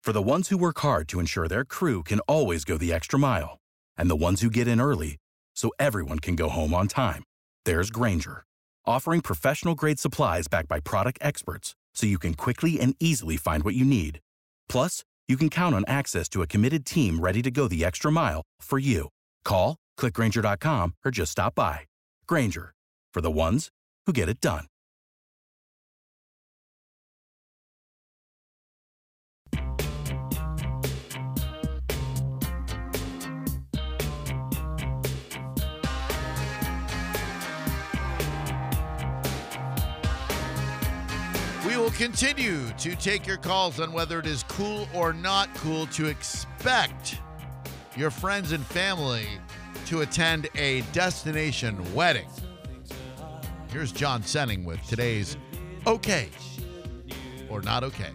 For the ones who work hard to ensure their crew can always go the extra mile, and the ones who get in early so everyone can go home on time, there's Grainger, offering professional-grade supplies backed by product experts so you can quickly and easily find what you need. Plus, you can count on access to a committed team ready to go the extra mile for you. Call, click Grainger.com, or just stop by. Grainger, for the ones who get it done. We will continue to take your calls on whether it is cool or not cool to expect your friends and family to attend a destination wedding. Here's John Senning with today's Okay or Not Okay.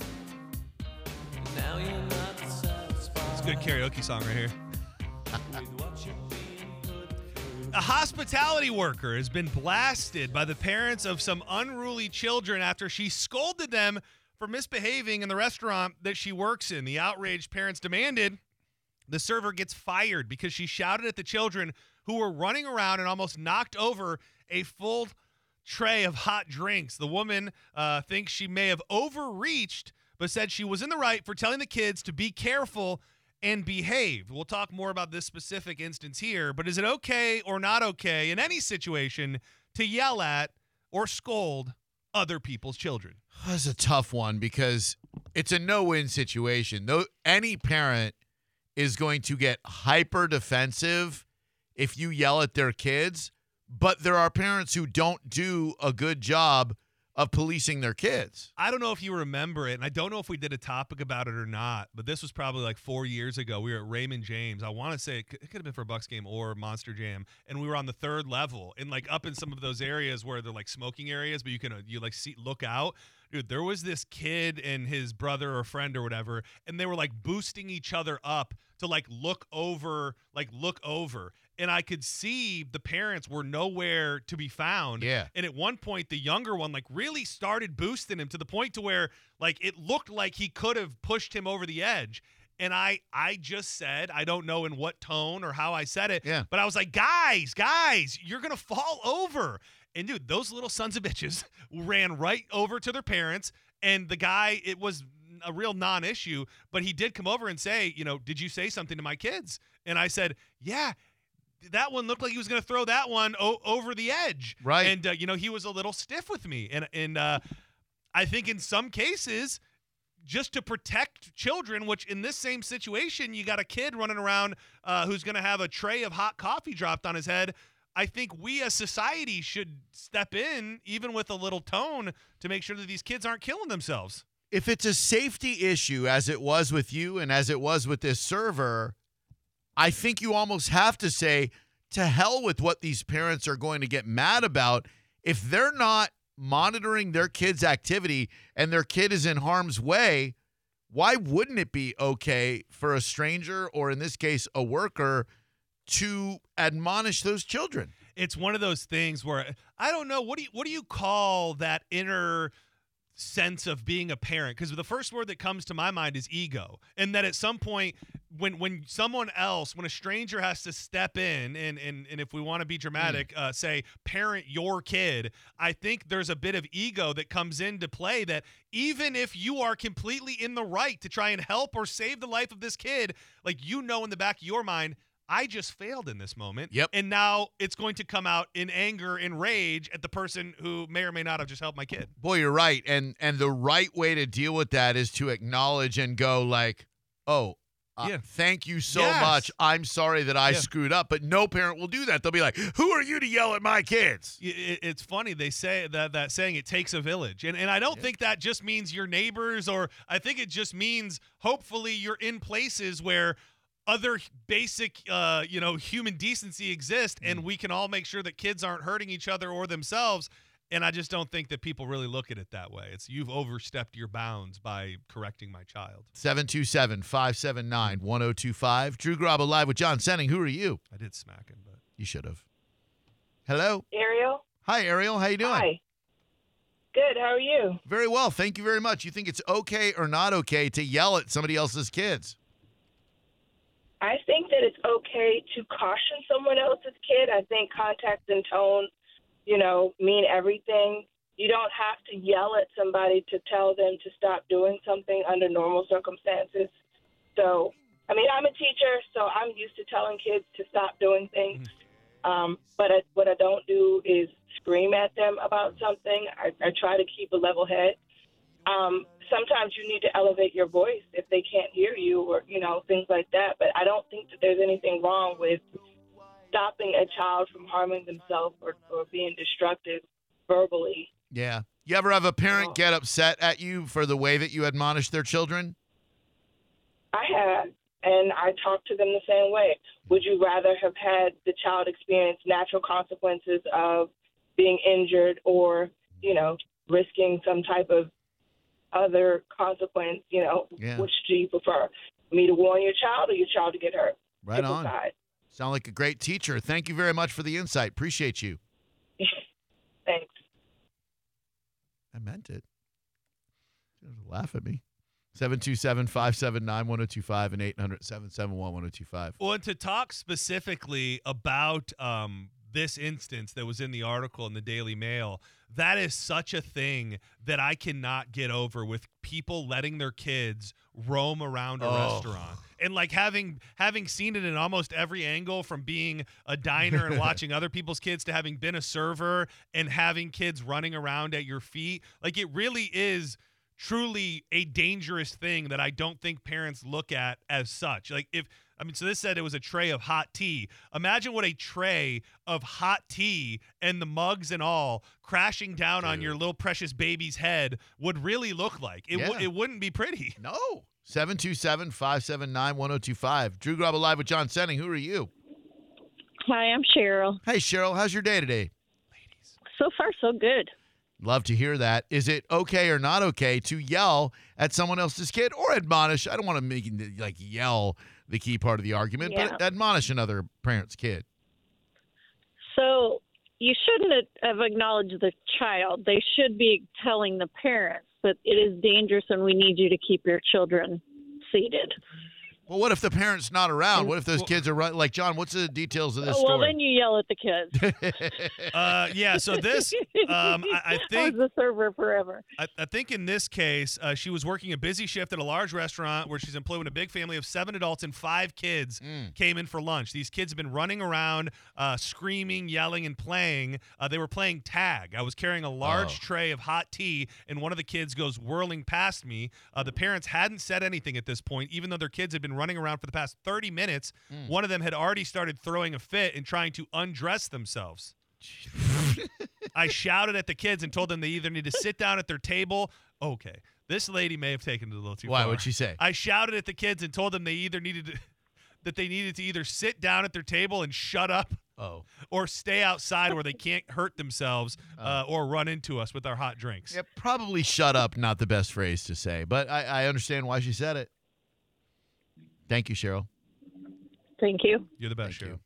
It's a good karaoke song right here. A hospitality worker has been blasted by the parents of some unruly children after she scolded them for misbehaving in the restaurant that she works in. The outraged parents demanded the server gets fired because she shouted at the children who were running around and almost knocked over a full tray of hot drinks. The woman thinks she may have overreached, but said she was in the right for telling the kids to be careful and behave. We'll talk more about this specific instance here, but is it okay or not okay in any situation to yell at or scold other people's children? That's a tough one because it's a no-win situation. Though any parent is going to get hyper defensive if you yell at their kids, but there are parents who don't do a good job of policing their kids. I don't know if you remember it, and I don't know if we did a topic about it or not, but this was probably like 4 years ago. We were at Raymond James. I want to say it could have been for a Bucks game or Monster Jam, and we were on the third level and like up in some of those areas where they're like smoking areas, but you can look out. Dude, there was this kid and his brother or friend or whatever, and they were like boosting each other up to look over. And I could see the parents were nowhere to be found. Yeah. And at one point, the younger one really started boosting him to the point to where it looked like he could have pushed him over the edge. And I just said, I don't know in what tone or how I said it, but I was like, guys, you're going to fall over. And dude, those little sons of bitches ran right over to their parents. And the guy, it was a real non-issue, but he did come over and say, did you say something to my kids? And I said, yeah. That one looked like he was going to throw that one over the edge. Right. And, he was a little stiff with me. And I think in some cases, just to protect children, which in this same situation, you got a kid running around who's going to have a tray of hot coffee dropped on his head. I think we as society should step in, even with a little tone, to make sure that these kids aren't killing themselves. If it's a safety issue, as it was with you and as it was with this server, I think you almost have to say, to hell with what these parents are going to get mad about. If they're not monitoring their kid's activity and their kid is in harm's way, why wouldn't it be okay for a stranger, or in this case, a worker, to admonish those children? It's one of those things where, I don't know, what do you call that inner sense of being a parent? Because the first word that comes to my mind is ego, and that at some point when someone else, when a stranger has to step in and if we want to be dramatic, say parent your kid, I think there's a bit of ego that comes into play, that even if you are completely in the right to try and help or save the life of this kid, in the back of your mind, I just failed in this moment. Yep. And now it's going to come out in anger and rage at the person who may or may not have just helped my kid. Boy, you're right. And the right way to deal with that is to acknowledge and go thank you so much. I'm sorry that I screwed up. But no parent will do that. They'll be like, who are you to yell at my kids? It's funny. They say that saying, it takes a village. And I don't think that just means your neighbors, or I think it just means hopefully you're in places where other basic, human decency exists, and we can all make sure that kids aren't hurting each other or themselves. And I just don't think that people really look at it that way. It's, you've overstepped your bounds by correcting my child. 727-579-1025. Drew Garabo live with John Senning. Who are you? I did smack him, but you should have. Hello? Ariel? Hi, Ariel. How you doing? Hi. Good. How are you? Very well. Thank you very much. You think it's okay or not okay to yell at somebody else's kids? I think that it's okay to caution someone else's kid. I think context and tone, mean everything. You don't have to yell at somebody to tell them to stop doing something under normal circumstances. So, I'm a teacher, so I'm used to telling kids to stop doing things. But what I don't do is scream at them about something. I try to keep a level head. Sometimes you need to elevate your voice if they can't hear you or, things like that. But I don't think that there's anything wrong with stopping a child from harming themselves or being destructive verbally. Yeah. You ever have a parent get upset at you for the way that you admonish their children? I have, and I talk to them the same way. Would you rather have had the child experience natural consequences of being injured or, risking some type of other consequence, Which do you prefer? Me to warn your child or your child to get hurt? Right on. Sound like a great teacher. Thank you very much for the insight. Appreciate you. Thanks. I meant it. Laugh at me. 727-579-1025 and 800-771-1025. Well, and to talk specifically about this instance that was in the article in the Daily Mail, that is such a thing that I cannot get over with people letting their kids roam around a restaurant. And like having seen it in almost every angle, from being a diner and watching other people's kids to having been a server and having kids running around at your feet. Like, it really is truly a dangerous thing that I don't think parents look at as such. Like, so this said it was a tray of hot tea. Imagine what a tray of hot tea and the mugs and all crashing down on your little precious baby's head would really look like. It wouldn't be pretty. No. 727-579-1025. Drew Garabo live with John Senning. Who are you? Hi, I'm Cheryl. Hey, Cheryl. How's your day today? So far, so good. Love to hear that. Is it okay or not okay to yell at someone else's kid or admonish? I don't want to make yell the key part of the argument, but admonish another parent's kid. So you shouldn't have acknowledged the child. They should be telling the parents that it is dangerous and we need you to keep your children seated. Well, what if the parent's not around? What if those kids are right? Like, John, what's the details of this story? Well, then you yell at the kids. So this, I think, I was a server forever. I think in this case, she was working a busy shift at a large restaurant where she's employed with a big family of 7 adults and 5 kids came in for lunch. These kids have been running around, screaming, yelling, and playing. They were playing tag. I was carrying a large tray of hot tea, and one of the kids goes whirling past me. The parents hadn't said anything at this point, even though their kids had been running around for the past 30 minutes. One of them had already started throwing a fit and trying to undress themselves. I shouted at the kids and told them they either need to sit down at their table. Okay, this lady may have taken it a little too far. Why? What'd she say? I shouted at the kids and told them they either needed to either sit down at their table and shut up, or stay outside where they can't hurt themselves or run into us with our hot drinks. Yeah, probably shut up, not the best phrase to say, but I understand why she said it. Thank you, Cheryl. Thank you. You're the best, Cheryl.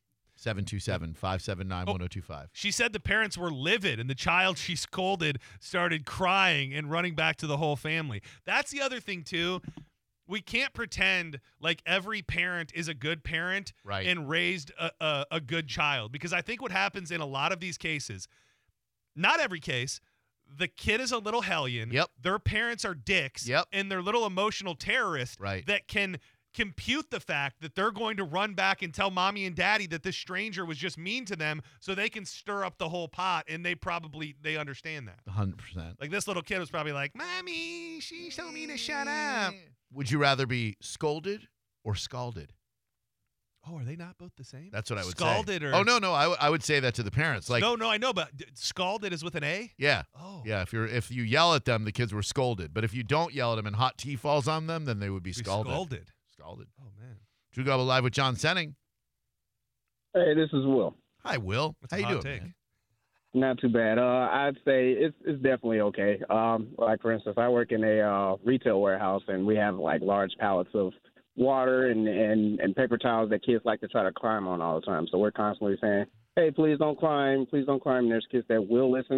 727-579-1025. She said the parents were livid, and the child she scolded started crying and running back to the whole family. That's the other thing, too. We can't pretend like every parent is a good parent and raised a good child, because I think what happens in a lot of these cases, not every case, the kid is a little hellion. Yep. Their parents are dicks. Yep. And they're little emotional terrorists that can compute the fact that they're going to run back and tell mommy and daddy that this stranger was just mean to them so they can stir up the whole pot, and they understand that. 100%. Like, this little kid was probably like, Mommy, she told me to shut up. Would you rather be scolded or scalded? Oh, are they not both the same? That's what I would scalded say. Or Oh, no, I would say that to the parents. Like, No, I know, but scalded is with an A? Yeah. Oh. Yeah, if you yell at them, the kids were scolded. But if you don't yell at them and hot tea falls on them, then they would be scalded. Scalded. Oh, man. Drew Garabo live with John Senning. Hey, this is Will. Hi, Will. That's How a you hot doing, take. man? Not too bad. I'd say it's definitely okay. Like, for instance, I work in a retail warehouse, and we have like large pallets of water and paper towels that kids like to try to climb on all the time. So we're constantly saying, "Hey, please don't climb, please don't climb." And there's kids that will listen,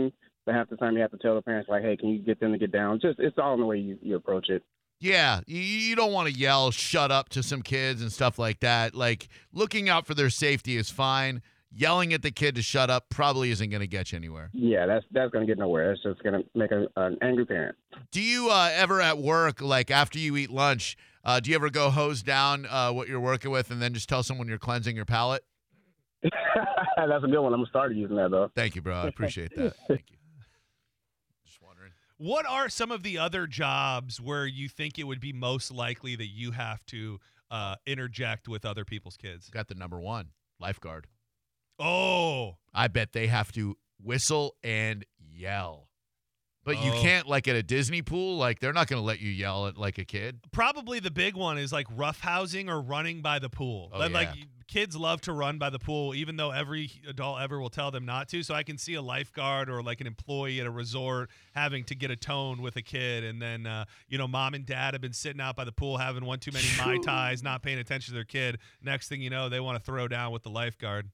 but half the time you have to tell the parents, like, hey, can you get them to get down? It's all in the way you approach it. Yeah, you don't want to yell "shut up" to some kids and stuff like that. Like, looking out for their safety is fine. Yelling at the kid to shut up probably isn't going to get you anywhere. Yeah, that's going to get nowhere. It's just going to make an angry parent. Do you ever at work, like after you eat lunch, do you ever go hose down what you're working with and then just tell someone you're cleansing your palate? That's a good one. I'm going to start using that, though. Thank you, bro. I appreciate that. Thank you. Just wondering. What are some of the other jobs where you think it would be most likely that you have to interject with other people's kids? Got the number one, lifeguard. Oh. I bet they have to whistle and yell. But you can't, like at a Disney pool, like they're not going to let you yell at like a kid. Probably the big one is like roughhousing or running by the pool. Oh, Like yeah. kids love to run by the pool, even though every adult ever will tell them not to. So I can see a lifeguard or like an employee at a resort having to get a tone with a kid. And then, mom and dad have been sitting out by the pool having one too many Mai Tais, not paying attention to their kid. Next thing you know, they want to throw down with the lifeguard.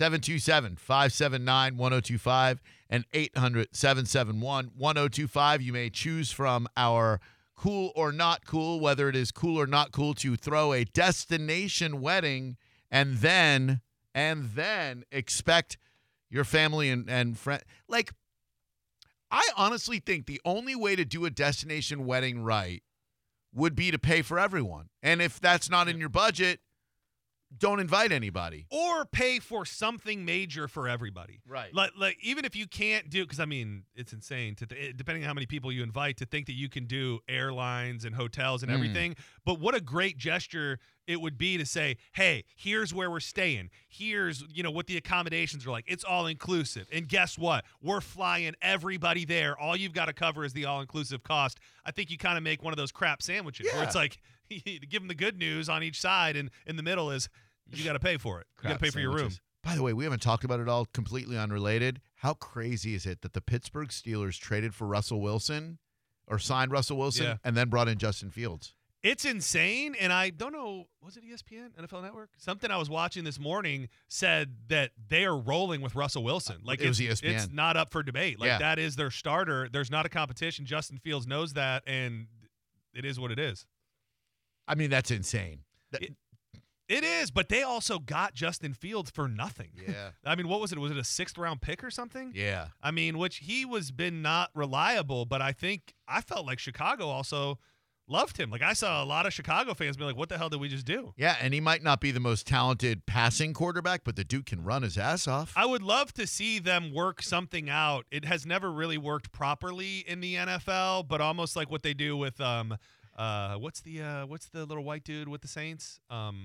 727-579-1025 and 800-771-1025. You may choose from our cool or not cool, whether it is cool or not cool to throw a destination wedding and then expect your family and friend. Like, I honestly think the only way to do a destination wedding right would be to pay for everyone. And if that's not in your budget, don't invite anybody. Or pay for something major for everybody. Right. Like even if you can't do, because I mean, it's insane depending on how many people you invite to think that you can do airlines and hotels and everything. But what a great gesture it would be to say, hey, here's where we're staying. Here's, what the accommodations are like. It's all inclusive. And guess what? We're flying everybody there. All you've got to cover is the all-inclusive cost. I think you kind of make one of those crap sandwiches where it's like, you give them the good news on each side, and in the middle is you got to pay for it. You got to pay for your room. By the way, we haven't talked about it all, completely unrelated. How crazy is it that the Pittsburgh Steelers traded for Russell Wilson or signed Russell Wilson and then brought in Justin Fields? It's insane, and I don't know, was it ESPN, NFL Network? Something I was watching this morning said that they are rolling with Russell Wilson. Like it was ESPN. It's not up for debate. Like that is their starter. There's not a competition. Justin Fields knows that, and it is what it is. I mean, that's insane. It is, but they also got Justin Fields for nothing. Yeah. I mean, what was it? Was it a 6th-round pick or something? Yeah. I mean, which he was been not reliable, but I felt like Chicago also loved him. Like, I saw a lot of Chicago fans be like, what the hell did we just do? Yeah, and he might not be the most talented passing quarterback, but the dude can run his ass off. I would love to see them work something out. It has never really worked properly in the NFL, but almost like what they do with what's the little white dude with the Saints?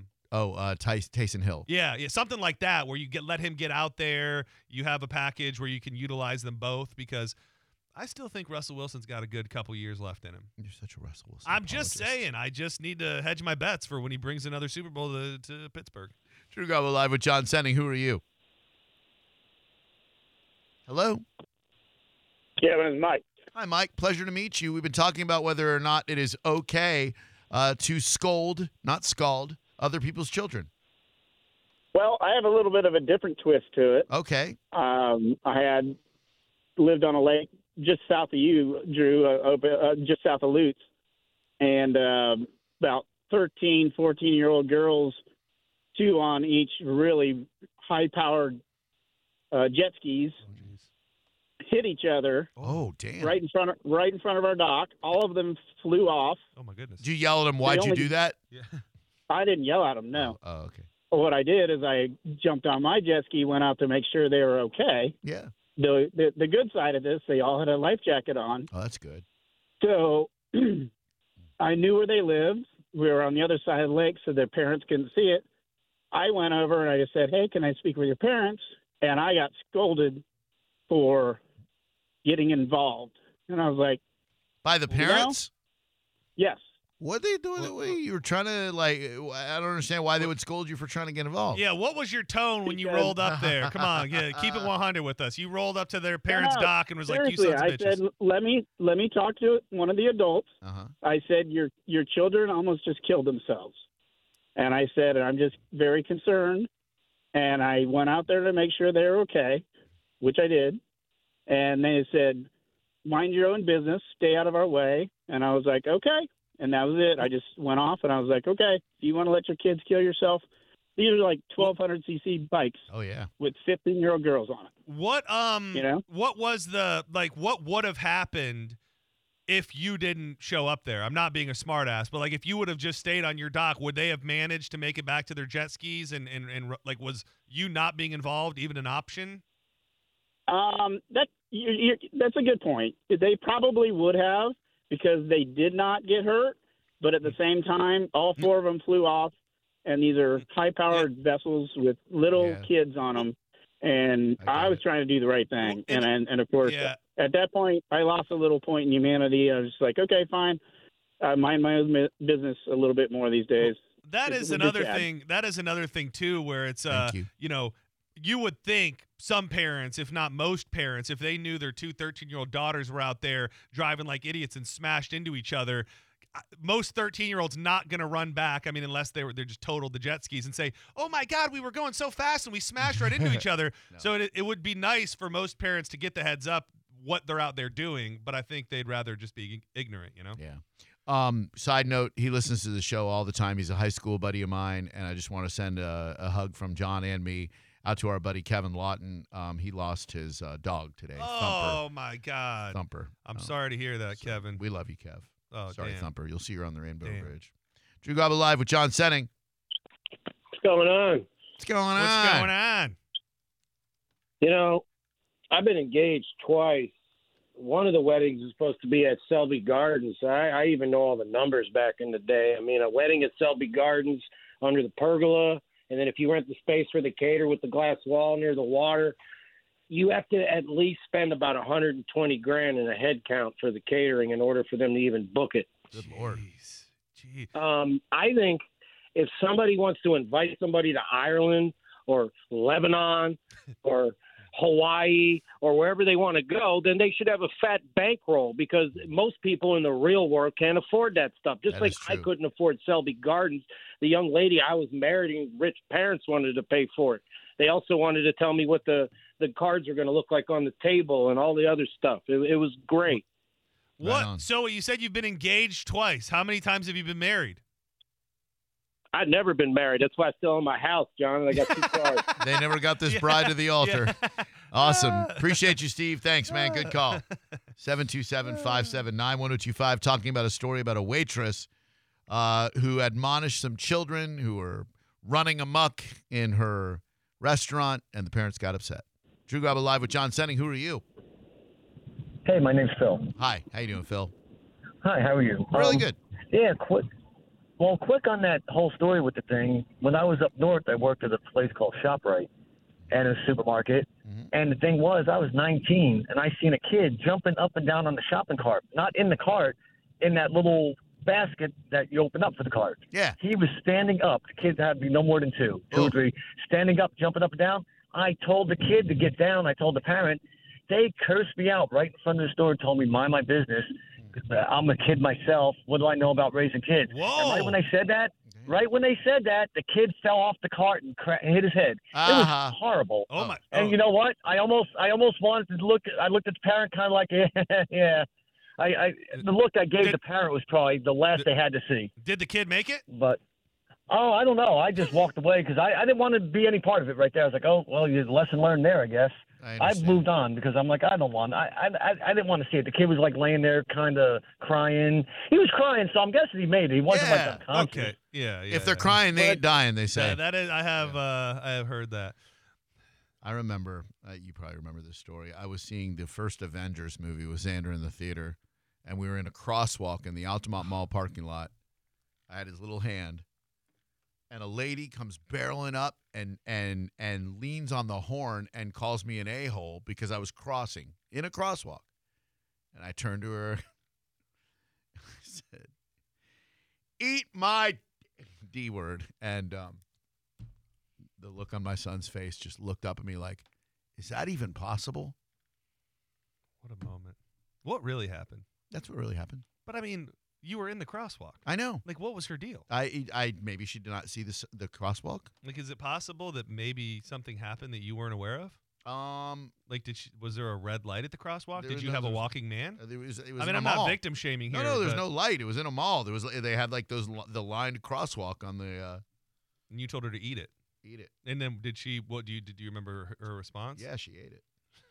Taysom Hill. Yeah, something like that where you let him get out there. You have a package where you can utilize them both, because I still think Russell Wilson's got a good couple years left in him. You're such a Russell Wilson. I'm just saying. I just need to hedge my bets for when he brings another Super Bowl to Pittsburgh. True Goblin Live with John Senning. Who are you? Hello? Yeah, my name's Mike. Hi, Mike. Pleasure to meet you. We've been talking about whether or not it is okay to scold, not scald, other people's children. Well, I have a little bit of a different twist to it. Okay. I had lived on a lake just south of you, Drew, just south of Lutz, and about 13, 14-year-old girls, 2 on each really high-powered jet skis, hit each other. Oh, damn. Right in front of our dock. All of them flew off. Oh, my goodness. Did you yell at them? Why'd you do that? Yeah. I didn't yell at them, no. Oh, okay. What I did is I jumped on my jet ski, went out to make sure they were okay. Yeah. The good side of this, they all had a life jacket on. Oh, that's good. So I knew where they lived. We were on the other side of the lake, so their parents couldn't see it. I went over and I just said, hey, can I speak with your parents? And I got scolded for getting involved. And I was like, by the parents? Yes. What are they doing? You were trying to, I don't understand why they would scold you for trying to get involved. Yeah, what was your tone when you rolled up there? Come on, keep it 100 with us. You rolled up to their parents' dock and was like, you sons of bitches. I said, let me talk to one of the adults. Uh-huh. I said, your children almost just killed themselves. And I said, I'm just very concerned. And I went out there to make sure they were okay, which I did. And they said, mind your own business, stay out of our way. And I was like, okay. And that was it. I just went off, and I was like, okay, if you want to let your kids kill yourself, these are like 1,200 cc bikes Oh yeah. with 15-year-old girls on it. What what was what would have happened if you didn't show up there? I'm not being a smartass, but like if you would have just stayed on your dock, would they have managed to make it back to their jet skis? And like, was you not being involved even an option? That's a good point. They probably would have, because they did not get hurt, but at the same time, all 4 of them flew off, and these are high-powered vessels with little kids on them, and I was trying to do the right thing, and of course, at that point, I lost a little point in humanity. I was just like, okay, fine, I mind my own business a little bit more these days. That is another thing. That is another thing too, where it's you would think some parents, if not most parents, if they knew their 2 13-year-old daughters were out there driving like idiots and smashed into each other, most 13-year-olds not going to run back. I mean, unless they're just totaled the jet skis and say, "Oh my God, we were going so fast and we smashed right into each other." No. So it would be nice for most parents to get the heads up what they're out there doing, but I think they'd rather just be ignorant, Yeah. Side note, he listens to the show all the time. He's a high school buddy of mine, and I just want to send a hug from John and me out to our buddy Kevin Lawton. He lost his dog today. Oh, Thumper. my God. Thumper. I'm sorry to hear that, Kevin. We love you, Kev. Oh, sorry, damn. Thumper. You'll see her on the Rainbow Bridge. Drew Garabo Live with John Senning. What's going on? What's going on? What's going on? You know, I've been engaged twice. One of the weddings is supposed to be at Selby Gardens. I even know all the numbers back in the day. I mean, a wedding at Selby Gardens under the pergola, and then if you rent the space for the cater with the glass wall near the water, you have to at least spend about $120,000 in a head count for the catering in order for them to even book it. Good Lord. Jeez. I think if somebody wants to invite somebody to Ireland or Lebanon or Hawaii or wherever they want to go, then they should have a fat bankroll, because most people in the real world can't afford that stuff. Just like I couldn't afford Selby Gardens. The young lady I was marrying, rich parents wanted to pay for it. They also wanted to tell me what the cards are going to look like on the table and all the other stuff. It was great. What? Right, so you said you've been engaged twice. How many times have you been married? I've never been married. That's why I still own my house, John, and I got 2 cars. They never got this bride to the altar. Awesome. Appreciate you, Steve. Thanks, man. Good call. 727-579-1025, talking about a story about a waitress who admonished some children who were running amok in her restaurant, and the parents got upset. Drew Garabo Live with John Senning. Who are you? Hey, my name's Phil. Hi. How you doing, Phil? Hi, how are you? Really good. Yeah, quick on that whole story with the thing. When I was up north, I worked at a place called ShopRite and a supermarket. Mm-hmm. And the thing was, I was 19, and I seen a kid jumping up and down on the shopping cart. Not in the cart, in that little basket that you open up for the cart. Yeah. He was standing up. The kid had to be no more than two or three. Standing up, jumping up and down. I told the kid to get down. I told the parent. They cursed me out right in front of the store and told me, mind my business. I'm a kid myself. What do I know about raising kids? Whoa. And right when they said that, the kid fell off the cart and hit his head. It was horrible. Oh my! And you know what? I almost wanted to look. I looked at the parent kind of like, yeah. The look I gave the parent was probably the last they had to see. Did the kid make it? But I don't know. I just walked away because I didn't want to be any part of it right there. I was like, oh well, lesson learned there, I guess. I've moved on because I'm like, I don't want. I didn't want to see it. The kid was like laying there, kind of crying. He was crying, so I'm guessing he made it. He wasn't like unconscious. Okay. Yeah. If they're crying, they ain't dying. They say. Yeah, that is. I have heard that. I remember. You probably remember this story. I was seeing the first Avengers movie with Xander in the theater, and we were in a crosswalk in the Altamont Mall parking lot. I had his little hand. And a lady comes barreling up and leans on the horn and calls me an a-hole because I was crossing in a crosswalk. And I turned to her. I said, "Eat my D word." And the look on my son's face just looked up at me like, is that even possible? What a moment. What really happened? That's what really happened. But I mean, you were in the crosswalk. I know. Like, what was her deal? I maybe she did not see the crosswalk. Like, is it possible that maybe something happened that you weren't aware of? Like, was there a red light at the crosswalk? Did you have a walking man? It was I mean, in a I'm mall. not victim shaming here. No, there's no light. It was in a mall. They had like the lined crosswalk on the. And you told her to eat it. Eat it. And then did you remember her response? Yeah, she ate it.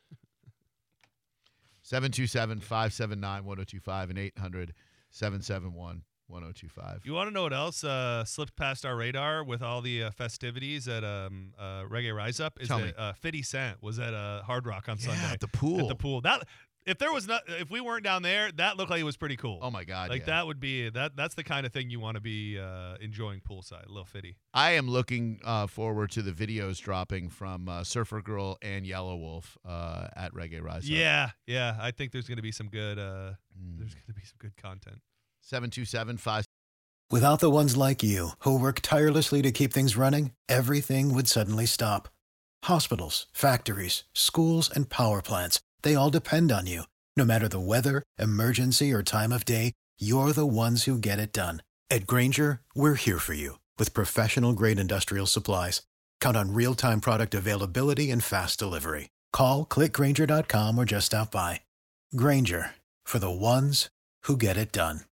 727-579-1025 and 800-771-1025. You want to know what else slipped past our radar with all the festivities at Reggae Rise Up? Tell me. 50 Cent was at Hard Rock on Sunday. At the pool. At the pool. That if we weren't down there, that looked like it was pretty cool. Oh my God! Like that would be that's the kind of thing you want to be enjoying poolside. A little fitty. I am looking forward to the videos dropping from Surfer Girl and Yellow Wolf at Reggae Rise Up. Yeah. I think there's going to be some good. There's going to be some good content. 727-5. Without the ones like you who work tirelessly to keep things running, everything would suddenly stop. Hospitals, factories, schools, and power plants, they all depend on you. No matter the weather, emergency, or time of day, you're the ones who get it done. At Grainger, we're here for you with professional-grade industrial supplies. Count on real-time product availability and fast delivery. Call, click Grainger.com, or just stop by. Grainger, for the ones who get it done.